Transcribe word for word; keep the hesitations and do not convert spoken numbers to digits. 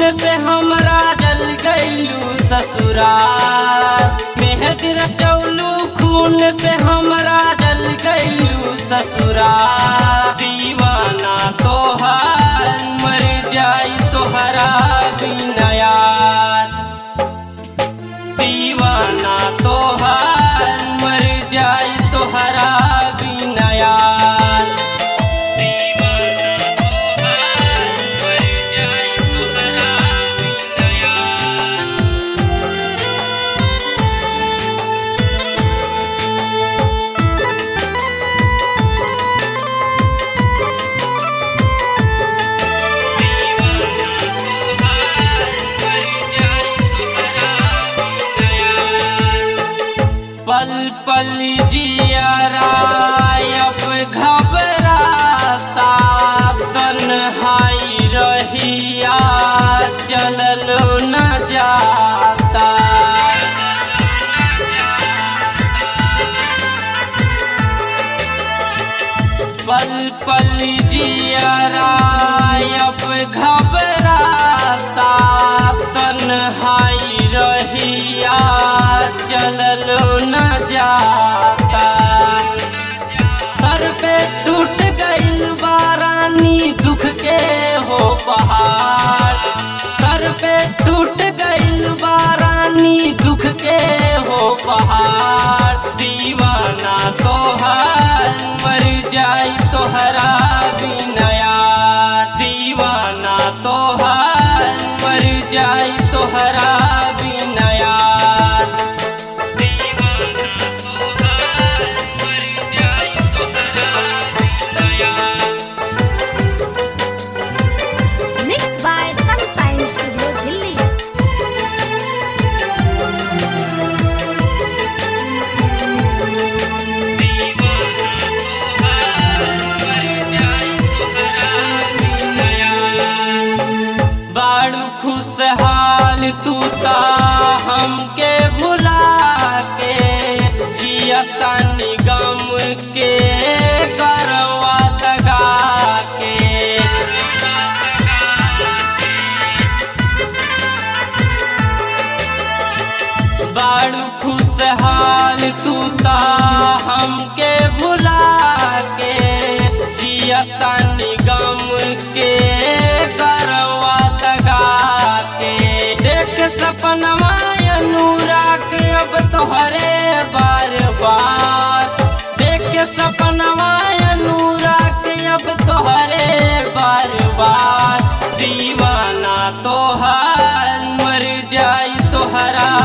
से हमरा जल गईलू ससुराल। मेहदी रचौलू खून से हमरा जल गईलू ससुराल। दीवाना तोहार मर जाई तोहरा बिना यार। दीवाना तोहार मर जाई तोहरा बिना यार। दीवाना तोहार मर जाई तोहरा बिना यार। पल पल जियारा अब घबराता। तन्हाई रहिया चलल न जाता। पल पल जियारा अब घबराता। तन्हाई रहिया चलल न जाता। सर पे टूट गइल बारानी दुख के हो पहाड़। सर पे टूट गइल बारानी दुख के हो पहाड़। दीवाना तोहार मर जाई तोहरा बिना यार। दीवाना तोहार मर जाई तोहरा बिना यार। दीवाना तोहार मर जाई तोहरा बिना यार। Mixed by Sunshine Studio Delhi. बाड़ू खुशहाल तू ता हमके भुला के। जियता निगम के करवा लगा के। बाड़ू खुशहाल तू ता हमके भुला के। जियता निगम के करवा लगा के। देख सपनवा अनुराग अब तोहरे बार बार। देख सपनवा अनुराग अब तोहरे बार बार। दीवाना तोहार मर जाई तोहरा